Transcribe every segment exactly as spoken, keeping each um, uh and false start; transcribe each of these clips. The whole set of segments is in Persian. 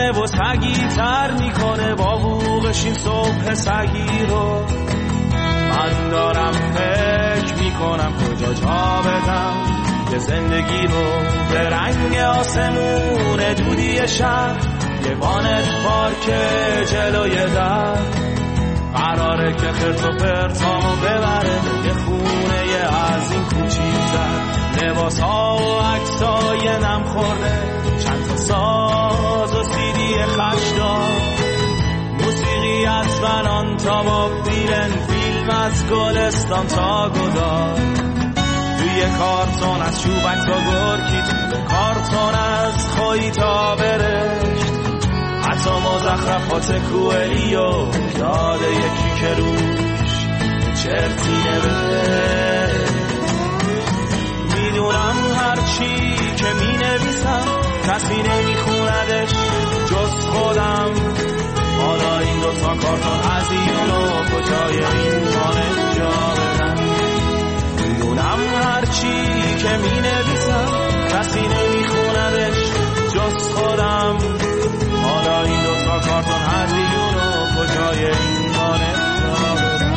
میزنه و سگی تر میکنه با بوغش این صبح سگی رو. من دارم فکر میکنم کجا جا بدم یه زندگی رو به رنگ آسمون دودی شب، یه وانت پارک جلوی در. قراره که خرت و پرتامو ببره یه خونه یه از این کوچیک‌تر. لباس ها و عکسای نم خورده، چند تا ساز و سیدی خشدار، موسیقی از فنان تا با بیلن، فیلم از گلستان تا گدار. توی کارتون از چوبک تا گرکی، توی کارتون از خویی تا برشت، حتی مزخرفات کوئلیو یاده یکی که روش چرتی نوشت. میدونم هرچی که می نویسم کسی نمیخوندش جز خودم. حالا این دوتا کارتون هزیونو کجای این مانه جا بدم. میدونم هرچی که می نویسم کسی نمیخوندش جز خودم. حالا این دوتا کارتون هزیونو کجای این مانه جا بدم.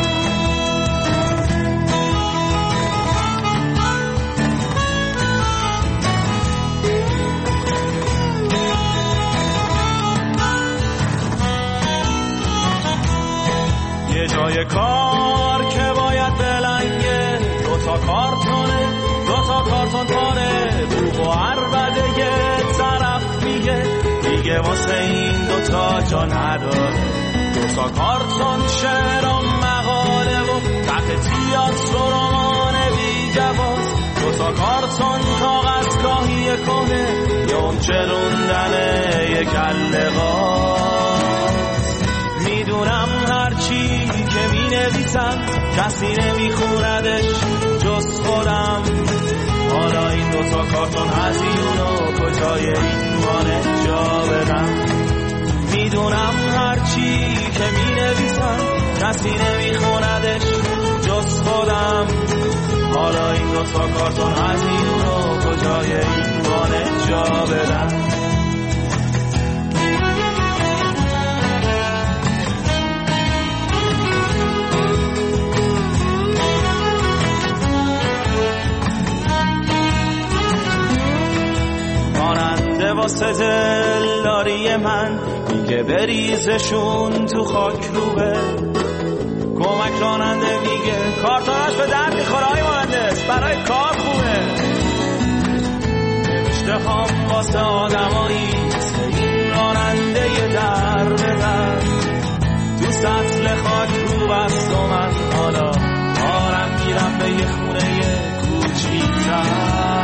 یه جای کار که باید بلنگه، دوتا کارتونه دوتا کارتون پاره، بوق و عربده یه طرف میگه دیگه واسه این دوتا جا نداره. دوتا کارتون شعر و مقاله و تحت تیاتر و رمان بی جواز، دوتا کارتون کاغذگاهی کنه یا اون چروندن یک کله غاز. میدونم هرچی که می نویسم کسی نمیخوندش جز خودم. حالا این دوتا کارتون هزیونو کجای این مانه جا بدم. میدونم هرچی که می نویسم کسی نمیخوندش جز خودم. حالا این دوتا کارتون هزیونو کجای این مانه جا بدم. واسه دلداری من میگه بریزشون تو خاک روبه. کمک راننده میگه کارتونش به درد میخوره های مهندس، برای کار خوبه. نوشته هم واسه آدمایی مثل این راننده یه در به در، تو سطل خاک رو بست و من حالا آرم میرم به یه خونه کوچیک‌تر.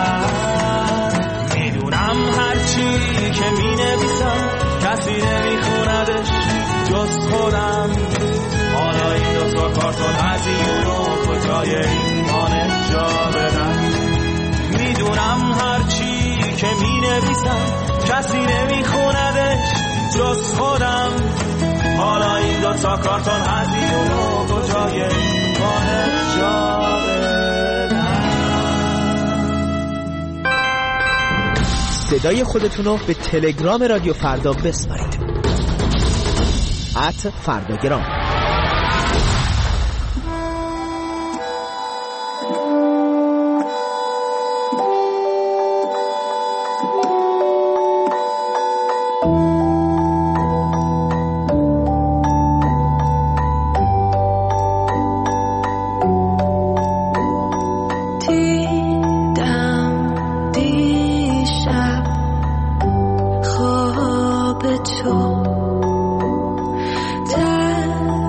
هرچی که می نویسم کسی نمیخوندش جز خودم. حالا این دوتا کارتون هزیونو کجای این مانه جا بدم. میدونم هرچی که می نویسم کسی نمیخوندش جز خودم. حالا این دوتا کارتون هزیونو کجای این مانه جا بدم. صدای خودتون رو به تلگرام رادیو فردا بسپارید. ات فرداگرام. تو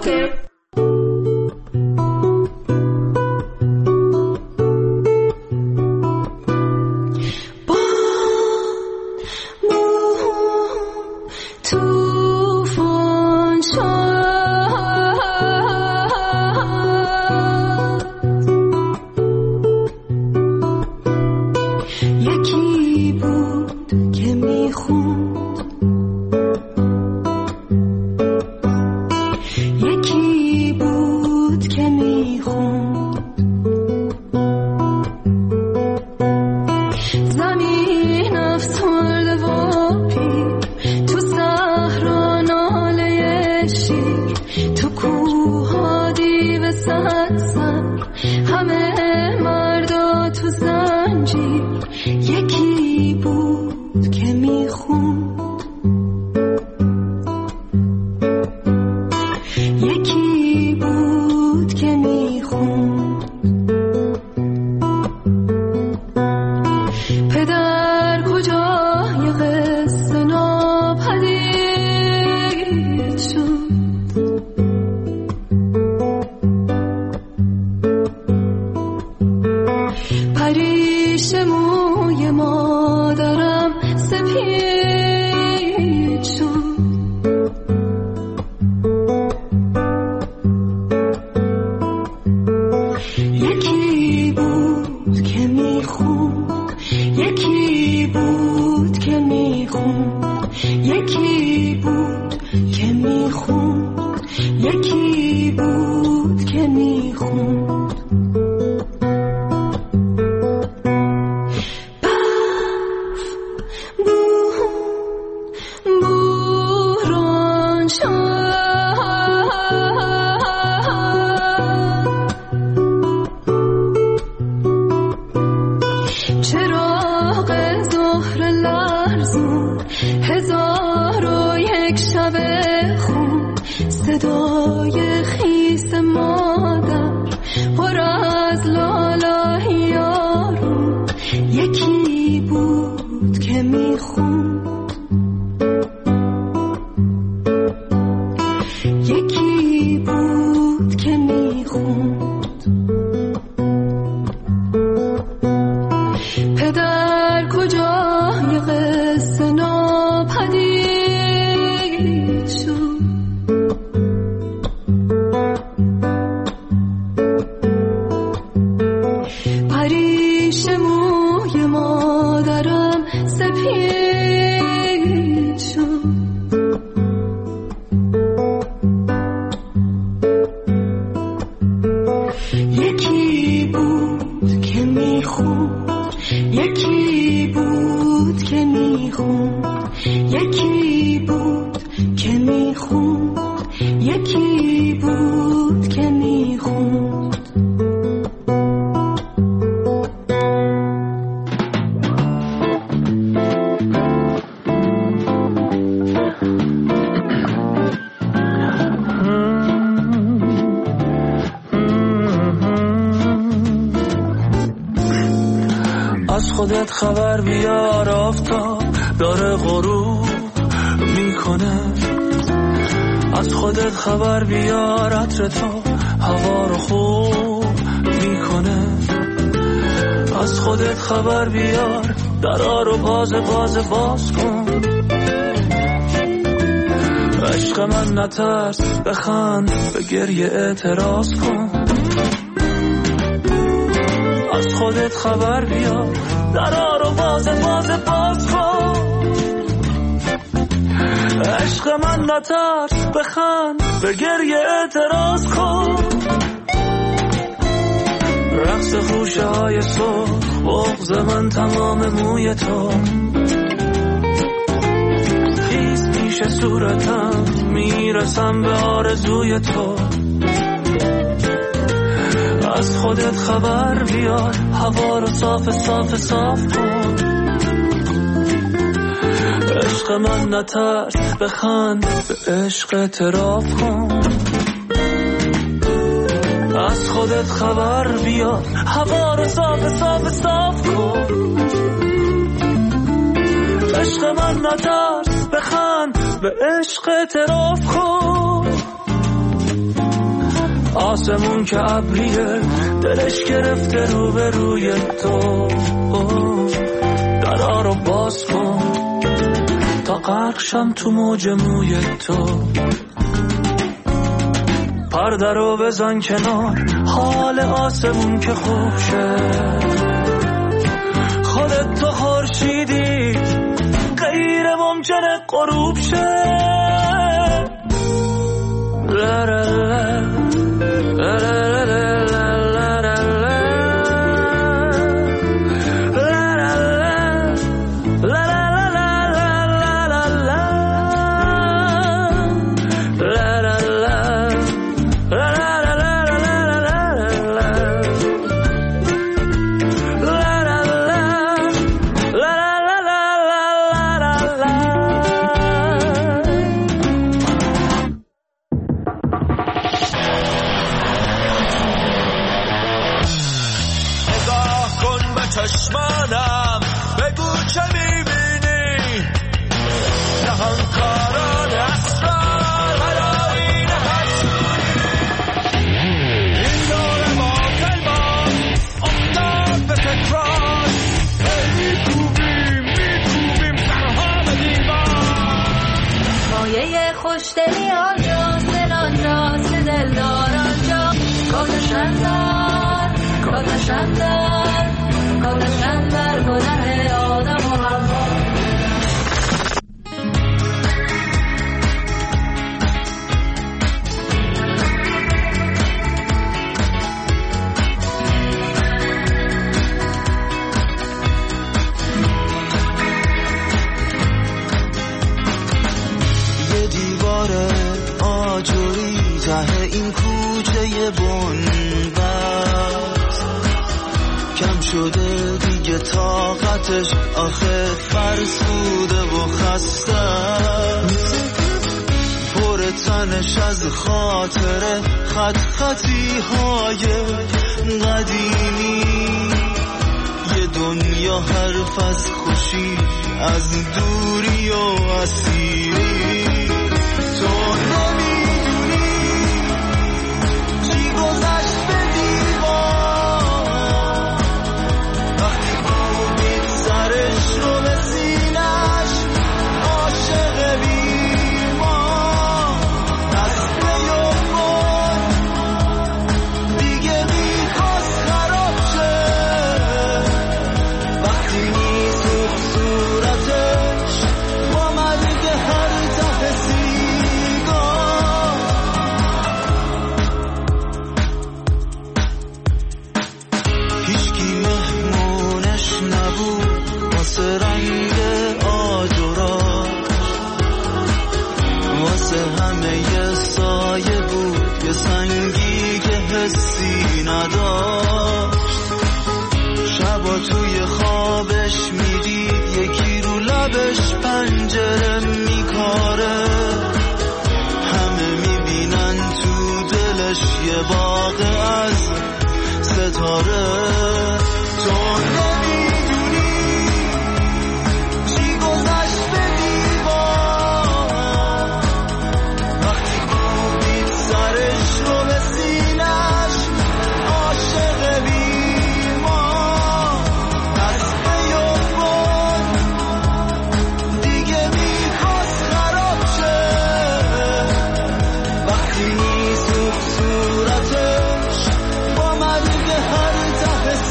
راسته. خودت خبر بیار، آفتاب داره غروب میکنه. از خودت خبر بیار، عطر تو هوا رو خوب میکنه. از خودت خبر بیار، درا رو باز باز باز کن. عشق من نترس، بخند، به گریه اعتراض کن. از خودت خبر بیار، درا رو باز باز باز کن. عشق من نترس، بخند، به گریه اعتراض کن. رقص خوشه های صبح، بغض من تمام موی تو. خیز پیش صورتم، میرسم به آرزوی تو. از خودت خبر بیار، هوا رو صاف صاف صاف کن. عشق من نترس، بخند، به عشق اعتراف کن. از خودت خبر بیار، هوا رو صاف صاف صاف کن. عشق من نترس، بخند، به عشق اعتراف کن. آسمون که ابریه دلش گرفته رو به روی تو، درا رو باز کن تا غرق شم تو موج موی تو. پرده رو بزن کنار حال آسمون که خوب شه، خودت تو خورشیدی غیر ممکنه غروب شه. لا لا لا لا لا لا لا لا چشمانم بگو چه میبینی، نهانکاران اسرار هلاوین حسونی. این داره با کلمان افتاد به تکرار، میکوبیم میکوبیم سرها به دیوار. مایه خوشدلی آنجاست، دل آنجاست که دلدار آنجا. کاتشن در کاتشن در کاتشن در گناه آدم و حوا. یه دیوار آجوری ته این کوچه بنبست، کم شده دیگه طاقتش، آخه فرسوده و خسته، پر تنش از خاطره خط خطی های قدیمی. یه دنیا حرف از خوشی، از دوری و اسیری. تو نمیدونی چی گذشت به دیوار، وقتی بودید سرش رو به سینش، عاشق بیمار دست بیابون دیگه میخواست خراب شه. وقتی میسوخت صورتش با مرگ هر ته سیگار. هیچکی مهمونش نبود واسه رنگ آجوراش، واسه همه یه سایه بود، یه سنگی که حسی نداشت. شبا توی خوابش میدید یکی رو لبش پنجره میکاره، همه میبینن تو دلش یه باغ از ستاره. تو نمیدونی چی گذشت به دیوار، وقتی بودید سرش رو به سینش، عاشق بیمار دست بیابون دیگه میخواست خراب شه. وقتی میسوخت صورتش با مرگ هر ته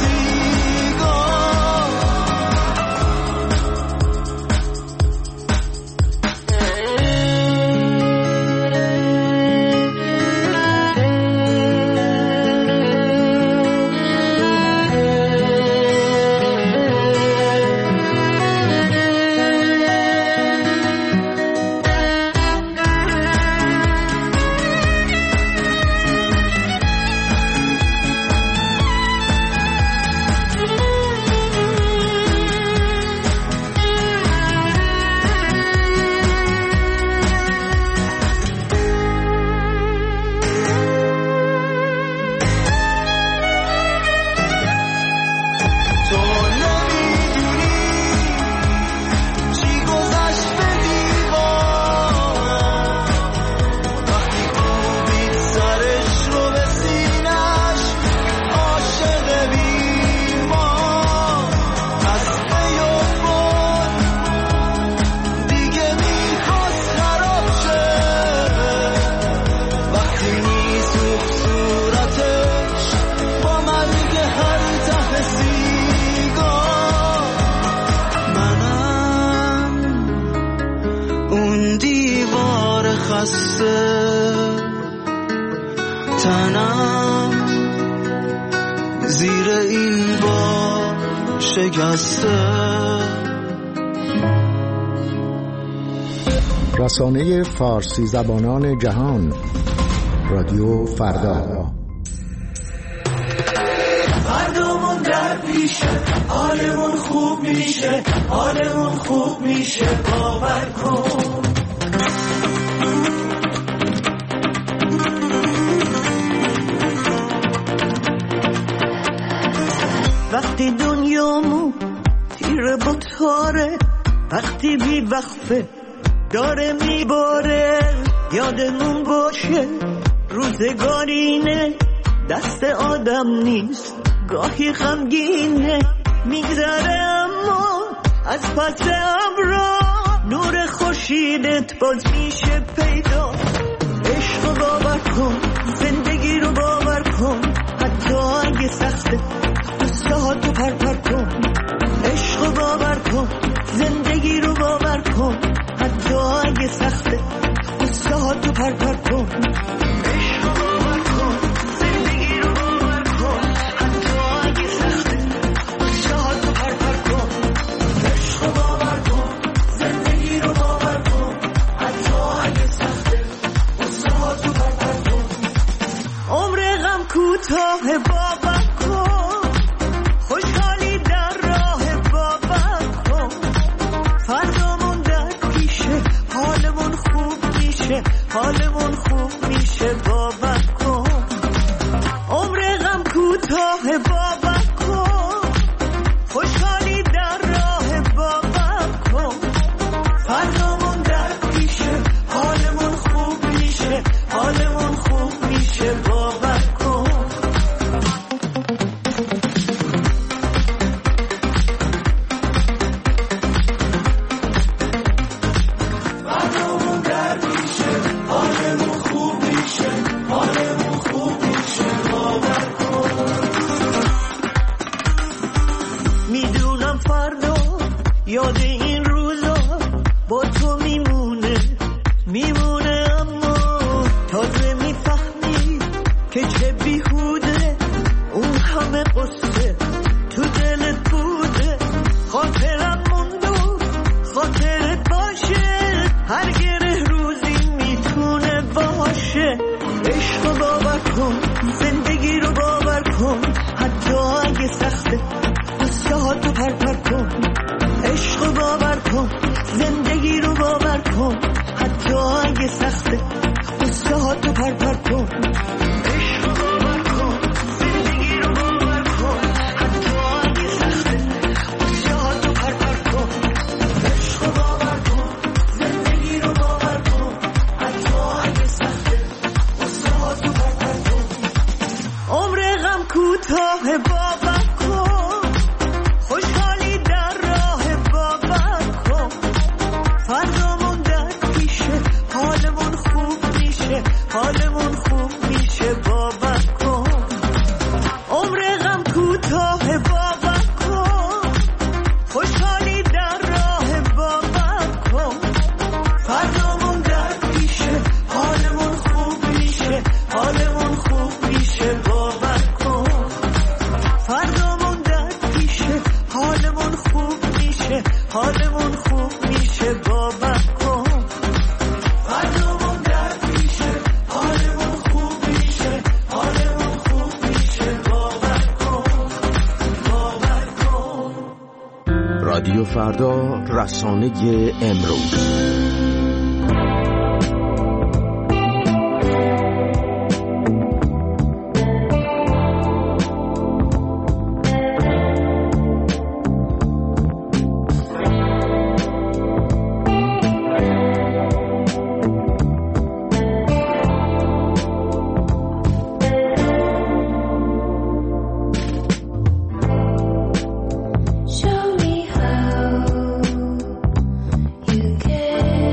خسته تنم زیر این بار شکسته. رسانه فارسی زبانان جهان، رادیو فردا. فردامون در پیشه، حالمون خوب میشه، حالمون خوب میشه، باور کن. وقتی دنیامون تیره با تاره، وقتی بی وقفه داره میباره، یادمون باشه روزگارینه، دست آدم نیست، گاهی غمگینه، میگذره اما از پس ابرا نور خورشیدت باز میشه پیدا. عشق رو باور کن، زندگی رو باور کن، حتی اگه سخته قصه ها تو پر پر کن. عشق رو باور کن، زندگی رو باور کن، حتی اگه سخته قصه ها تو پر پر کن. کوتاه باور کن، خوشحالی در راه باور کن، فردامون در پیشه، حالمون خوب میشه، حالمون خوب میشه، باور کن. عمر غم کوتاه باور کن، خوشحالی در راه باور کن، فردامون در پیشه، حالمون خوب میشه، حالمون خوب میشه، باور کن. یاد این روزا با تو میمونه میمونه، اما تازه میفهمی که چه بیهوده اون همه قصه تو دلت بوده. خاطرم موندو خاطرت باشه، هر گره روزی میتونه باشه. عشق رو باور کن، زندگی رو باور کن، حتی اگه سخته قصه ها تو پر پر کن. عشق رو باور کن، زندگی رو باور کن، حتی اگه سخته قصه ها تو پر پر کن. عشق رو باور کن، زندگی رو باور کن، حتی اگه سخته قصه ها تو پر پر کن. عشق رو باور کن، زندگی رو باور کن، حتی اگه سخته قصه ها تو پر پر کن. عمر غم کوتاه باور کن، خوشحالی در راه باور کن، فردامون در پیشه، حالمون خوب میشه، حالمون خوب میشه، باور کن. عمر غم کوتاه باور کن، خوشحالی در راه باور کن، فردامون در پیشه، حالمون خوب میشه، حالمون خوب میشه، باور کن. فردامون در پیشه، حالمون خوب میشه، حالمون خوب میشه، باور کن. فردامون در پیشه، حالمون خوب میشه، حالمون خوب میشه، باور کن، باور کن. رادیو فردا، رسانه امروز. Show me how you care.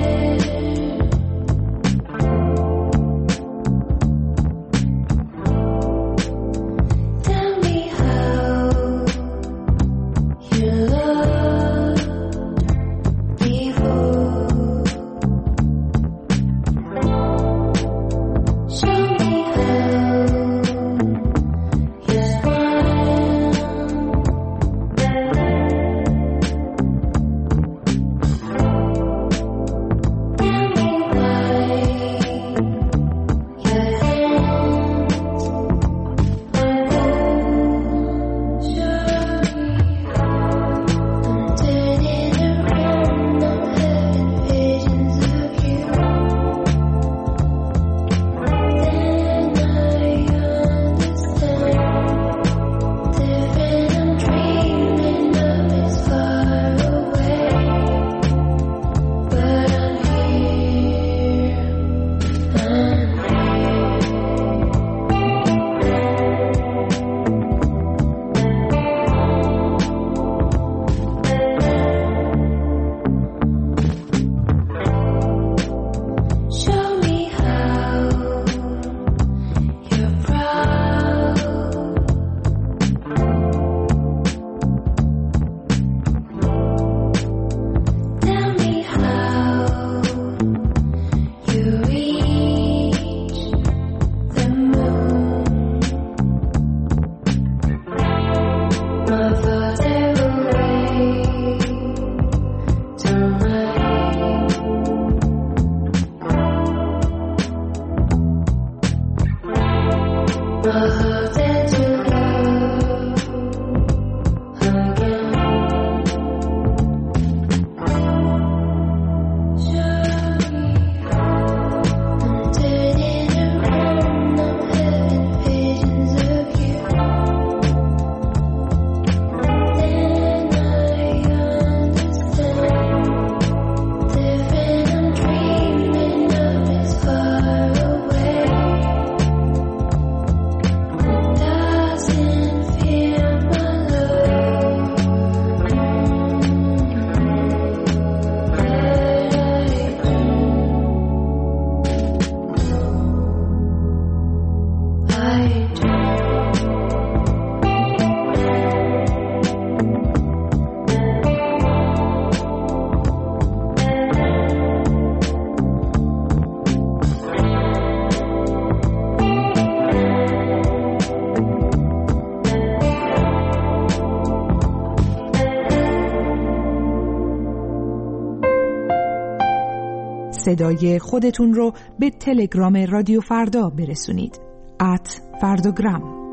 صدای خودتون رو به تلگرام رادیو فردا برسونید. ات فرداگرام.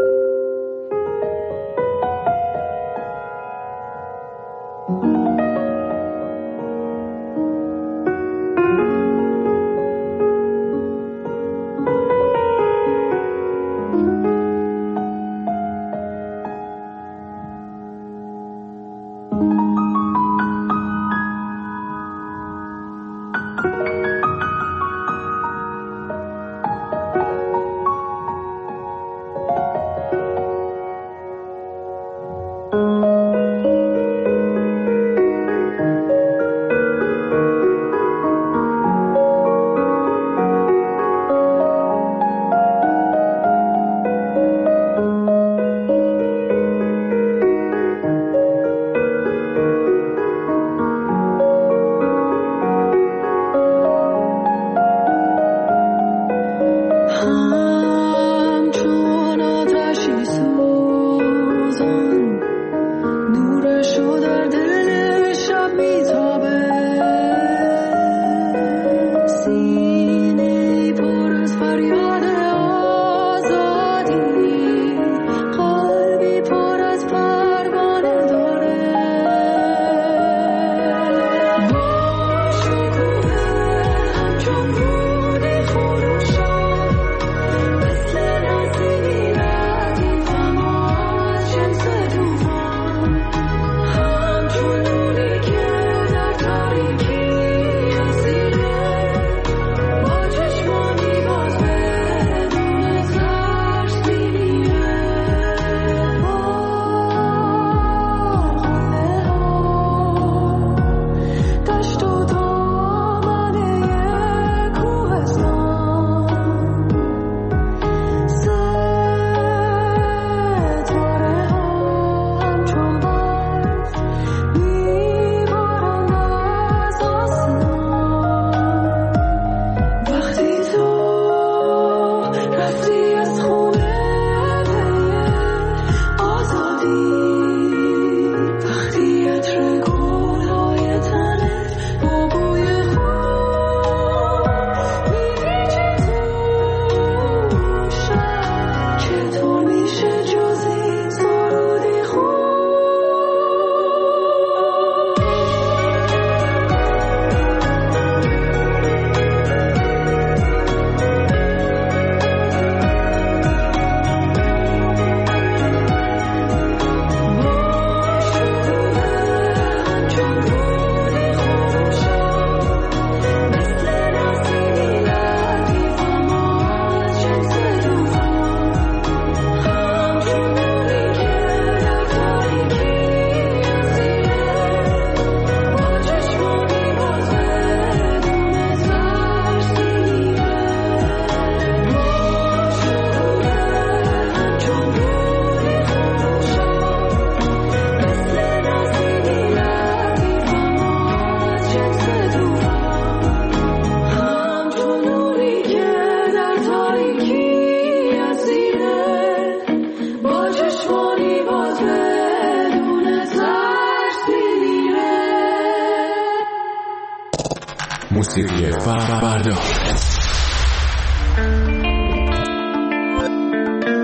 موسیقی فردا.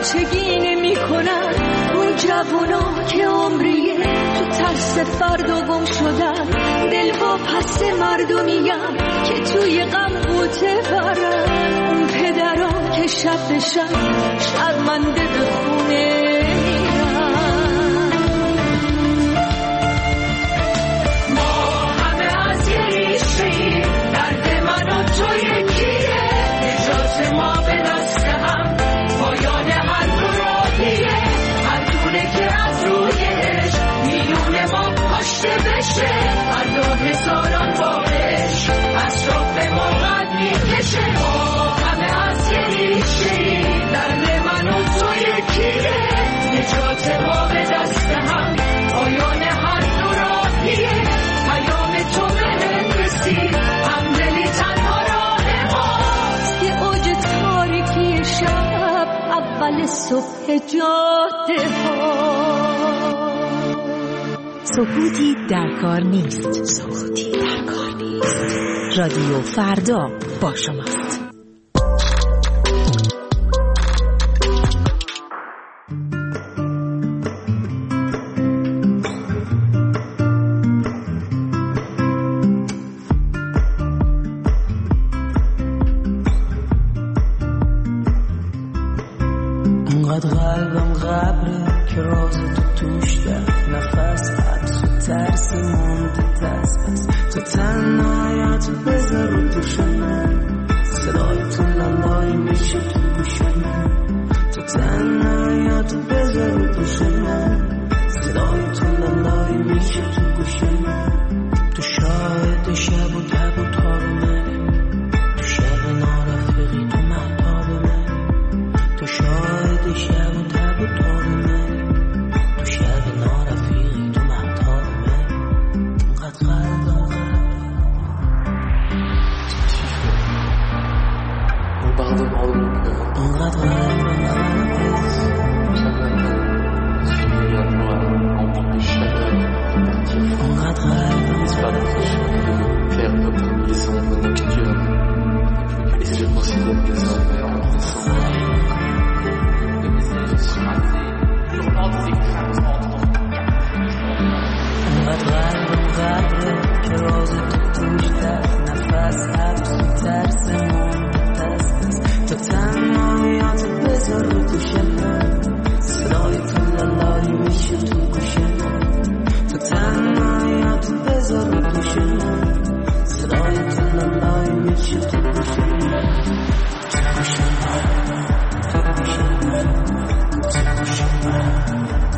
بچگی نمی کنن اون جوونا که عمریه تو ترس فردا گم شدن، دل با پس مردمیم که توی غم بوته برن، اون پدران که شب به شب شرمنده به خونه میرن. ما همه از یه ریشه‌ایم، درد من و تو یکیه، نجات ما به دست هم پایان هر دو راهیه، هر دونه که از رویش میونه ما کاشته بشه، هر دو هزاران بارش از راه به ما قد میکشه. ما همه از یه ریشه‌ایم، درد من و تو یکیه، نجات ما به دست هم پایان هر دو راهیه، پیام تو بهم رسید همدلی تنها راه ماست، که اوج تاریکی شب اول صبح جاده ها. سکوتی در کار نیست. سکوتی در کار نیست. رادیو فردا با شماست. انقدر قلبم غبره که راز تو توش در نفس حبس و ترسی مونده دست بس، تو تنهایت بذار رو دوشم، صدای تو لالای میشه تو گوشم، تو تنهایت بذار رو دوشم، صدای تو لالای میشه تو گوشم، تو شاهد شب و تب و تاب منی، تو شب نارفقی تو مهتاب منی، تو شاهد شب و تب و تاب منی، تو شب نارفقی تو مهتاب منی. انقدر قلبم انقدر قلبم انقدر قلبم faire notre liaison nocturne et je considère désormais en descendant de messages surratés hurlant des écrans entrent. انقدر قلبم غبره که راز تو توش در نفس حبس و ترس مونده دست بس، تو تنهاییات بذار رو دوشم، صدای تو لالایی میشه تو گوشم، تو تنهاییات بذار رو دوشم، صدای تو لالایی میشه تو گوشم، تو گوشم تو گوشم تو گوشم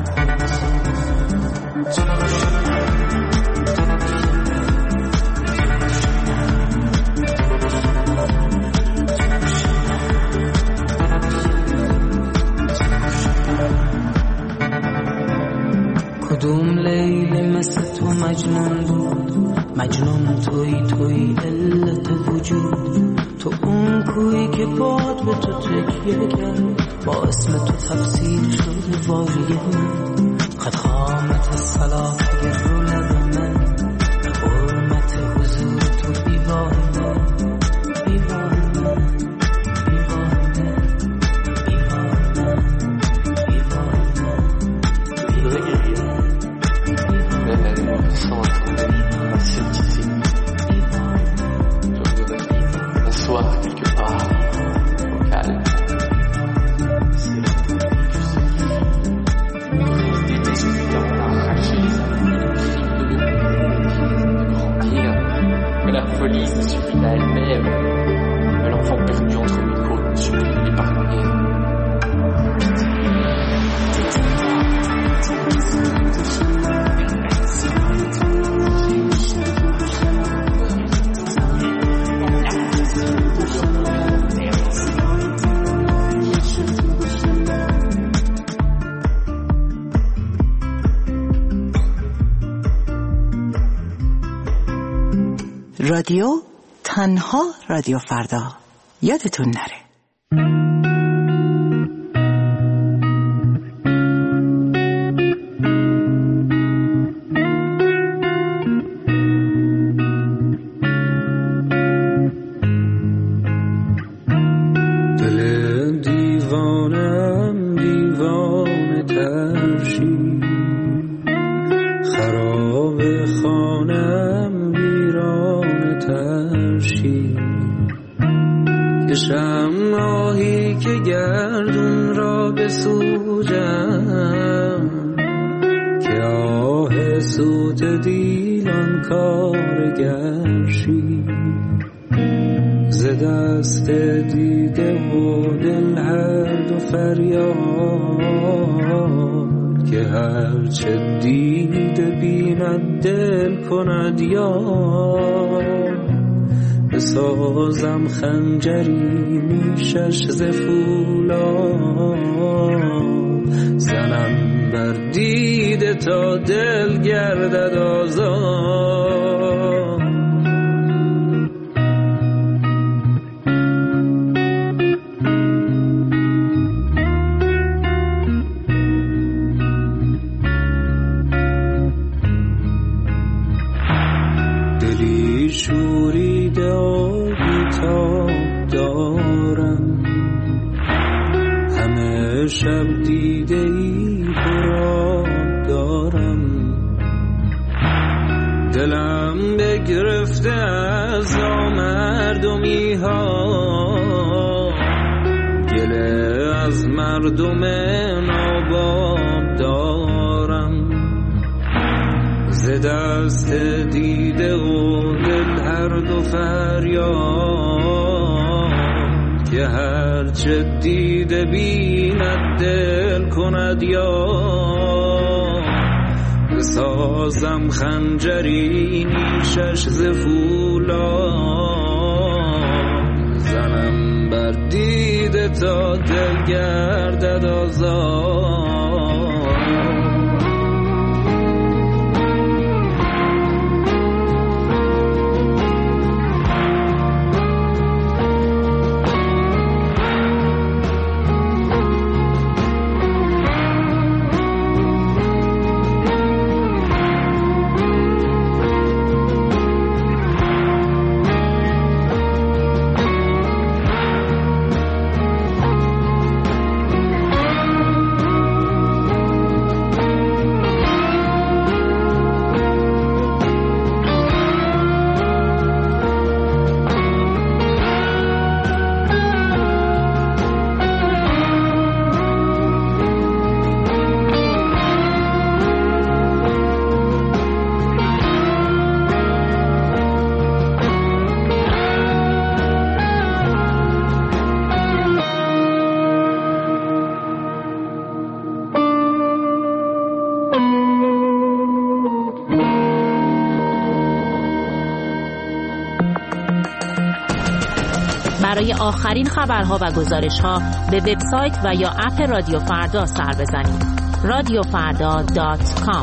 تو گوشم. کدوم لیلی مثل تو مجنون بود، مجنون توی توی علت وجود، تو اون کویی که باد به تو تکیه کرد، با اسم تو تفسیر شد واژه من، قد قامت صلاح رو لب من، به حرمت حضور تو بیبار من، بیبار من، بیبار من، بیبار من، بیبار من. Je voudrais guérir, même elle sans être un scepticisme. Je voudrais m'asseoir quelque part, au calme. C'est la je déteste évidemment arracher les amis, de le grandir, mais la folie se suffit à elle-même, mais l'enfant perdu entre mes côtes ne supplie de l'épargner. رادیو تنها رادیو فردا، یادتون نره. دل دیوانم یه شمعی که گردون را بسوزم که آه سوت دیلان کارگرشی ز دست دیده و دل هر دو فریاد که هرچه دیده بیند دل کند یاد بسازم خنجری نیشش ز فولاد زنم بر دیده تا دل گردد آزاد دلی شوریده و بی‌تاب دارم همه شب دیده ای پرآب دارم دلم بگرفته از نامردمی ها گله از مردم ناباب دارم ز دست دیده و دل هر دو فریاد که هرچه دیده بیند دل کند یاد بسازم خنجری نیشش ز فولاد زنم بر دیده تا دل گردد آزاد برای آخرین خبرها و گزارش‌ها به وبسایت و یا اپ رادیو فردا سر بزنید. رادیو فردا دات کام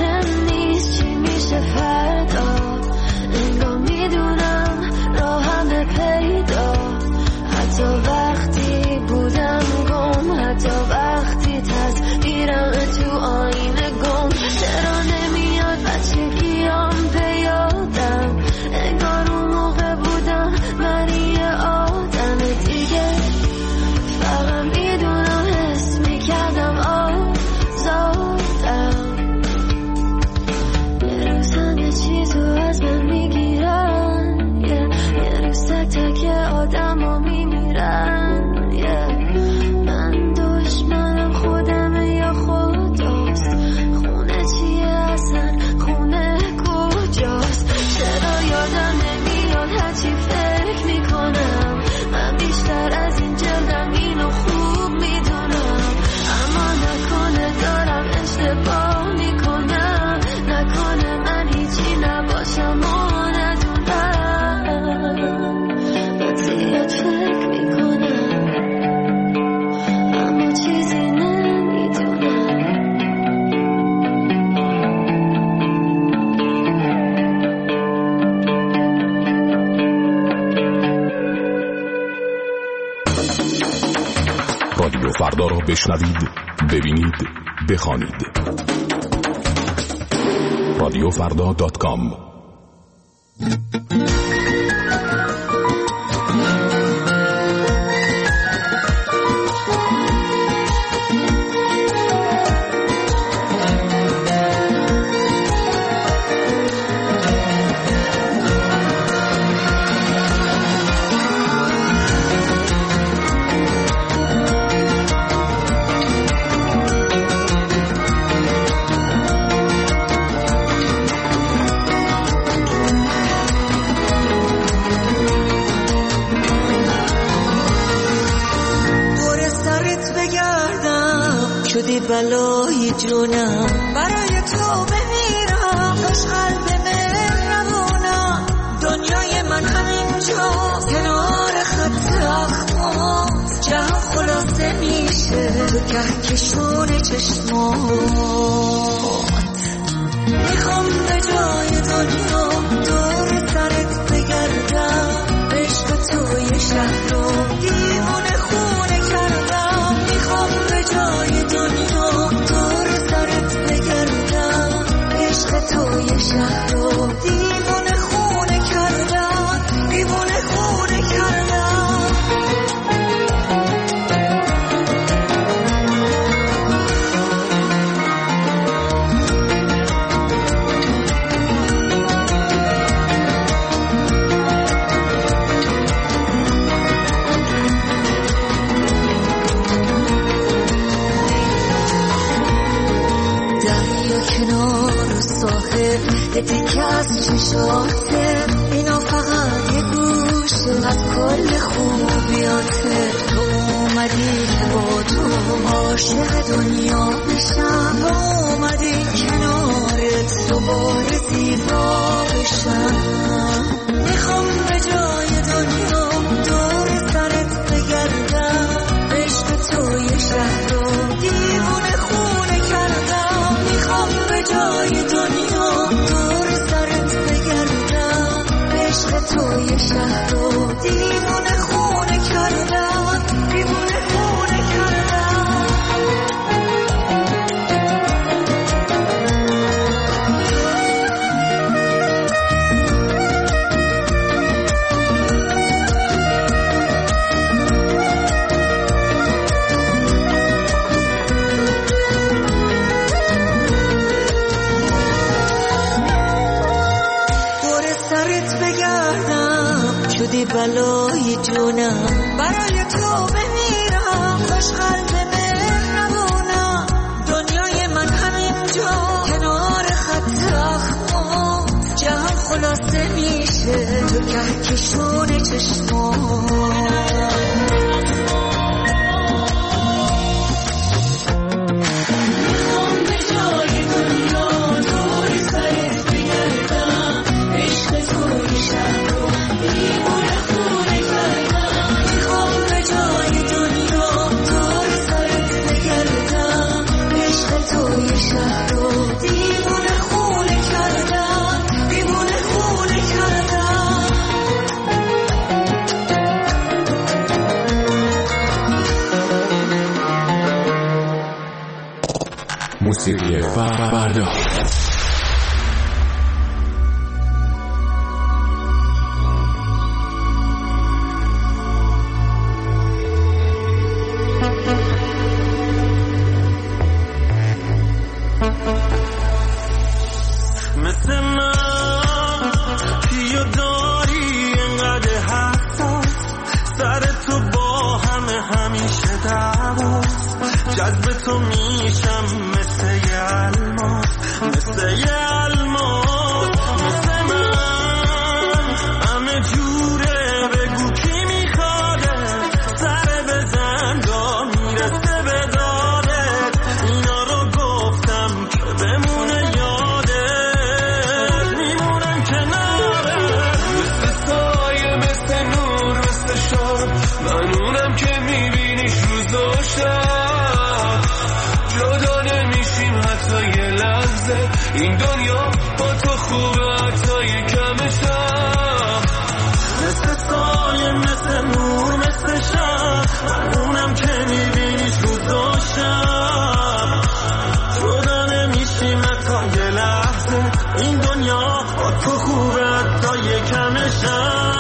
میدونم راهم حتی وقتی بودم گم، حتی وقتی تصویرم تو آینه گم. چرا نمیاد بچگیام به یادم، انگار اون موقع بودم من یه آدم دیگه. فقط میدونم حس میکردم آزادم. یه روز همه چیزو از من میگیرن، یه روز تک تک آدم ها میمیرن. من دشمنم خودمه یا خداست؟ خونه چیه اصلا؟ خونه کجاست؟ چرا یادم نمیاد هرچی فکر میکنم؟ من بیشتر از این جلدم اینو خوب میدونم. اما نکنه دارم اشتباه میکنم، نکنه من هیچی نباشم و ندونم. من زیاد فکر میکنم اما چیزی نمیدونم. رادیو فردا را بشنوید، ببینید، بخوانید. رادیو فردا دات کام. شدی بلای جونم، برای تو بمیرم، باش قلب مهربونم. دنیای من همینجا کنار خط اخمات، جهان خلاصه میشه تو کهکشون چشمات. میخوام به جای دنیا دور سرت بگردم، عشق توی شهر رو دیوونه خونه کردم. میخوام به جای دنیا دور سرت بگردم، عشق توی شهر رو دیوونه خونه کردم، دیوونه خونه کردم. کنار ساحل یه تیکه از چشاته، اینا فقط یه گوشه از کل خوبیاته. تو اومدی که با تو عاشق دنیا بشم، اومدی کنارت دوباره زیبا بشم. میخوام به جای دنیا دور سرت بگردم، عشق توی شهر رو دیوونه خونه کردم. میخوام به جای دنیا دور سرت بگردم، عشق توی شهر رو دیوونه خونه کردم، دیوونه خونه کردم. بلای جونم، برای تو بمیرم، خوش قلب مهربونم. دنیای من همینجا کنار خط اخمات، جهان خلاصه میشه تو کهکشون چشمات. موسیقی فردا. مثل من کیو داری انقدر حساس، سر تو با همه همیشه دعواست، جذب تو میشم مثل یه الماس، مثل یه الماس. مثل من همه جوره، بگو کی میخواده، سر بزن دا میرسه به دادت، اینا رو گفتم که بمونه یادت، میمونم کنارت، مثل سایه مثل نور مثل شب، من اونم که میبینیش روز و شب، جدا نمیشیم حتی یه لحظه، این دنیا با تو خوبه حتی یه کم شب، مثل سایه مثل نور مثل شب، من اونم که میبینیش روز و شب، جدا نمیشیم حتی یه لحظه، این دنیا با تو خوبه حتی یه کم شب.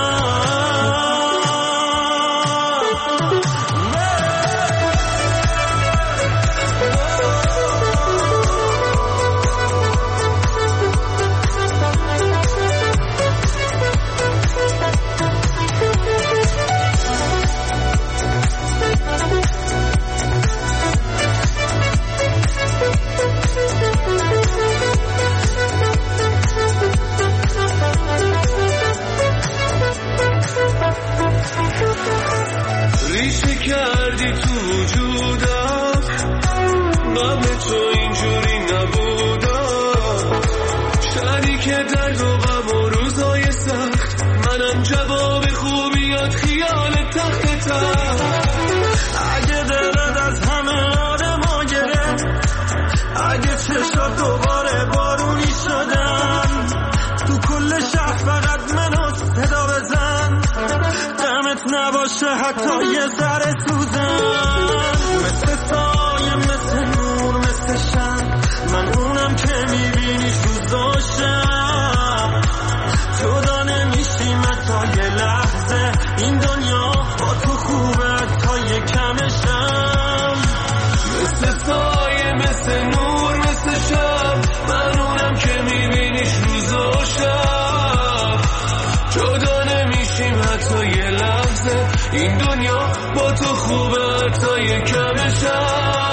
ریشه کردی تو وجودم، غم تو اینجوری نبودم، شریک درد و غم و روزای سخت، منم جواب خوبیات خیال تخت تخت. اگه دلت از همه آدما گرفت، اگه چشات دوباره بارونی شدن، تو کل شهر فقط منو صدا بزن، دمت نباشه حتی یه ذره سوزن، مثل سایه مثل نور مثل شب، من اونم که میبینیش روز و شب، جدا نمیشیم حتی یه لحظه، این دنیا با تو خوبه حتی یه کم شب، مثل سایه مثل نور مثل شب، من اونم که میبینیش روز و شب، جدا نمیشیم حتی یه لحظه، این دنیا با تو خوبه حتی یه کم شب.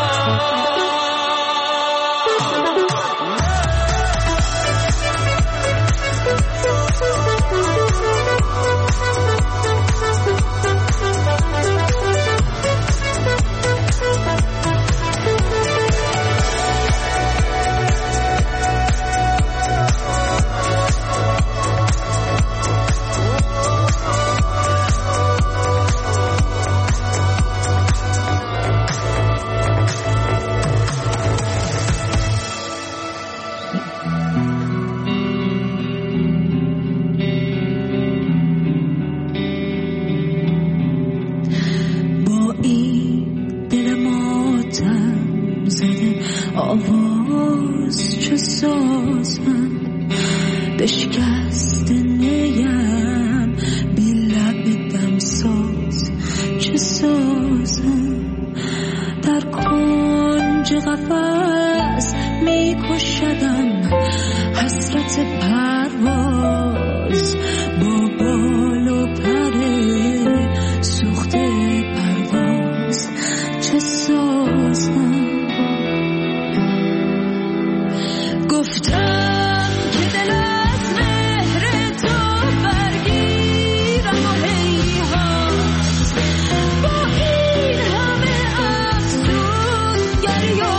آواز چه سازم بشکست نیم، بی لب دم ساز چه سازم، در کنج قفس می کشدم حسرت پرواز، با بال و پر سوخته پرواز چه سازم. گفتم که دل از مهر تو برگیرم و هیهات، با این همه افسوسگری و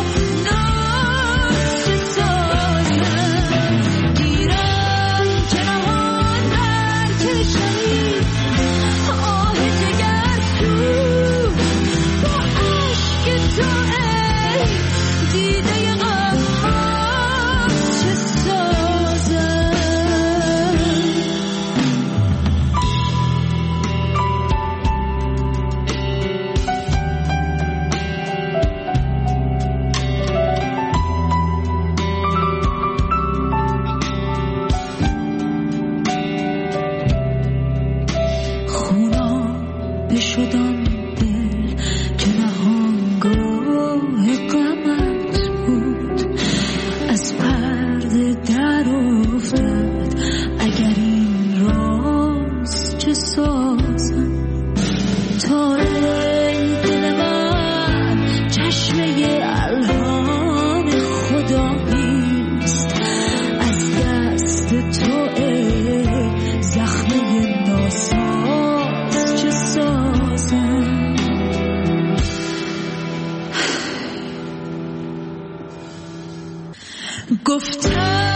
ناز چه سازم، گیرم که نهان شدم دل که نهانگاه غمت بود، از پرده در افتاد اگر این راست چه سازم. تا ای دل من چشمه الهام خداییست، از دست تو ای زخمه ناساز چه سازم. گفتم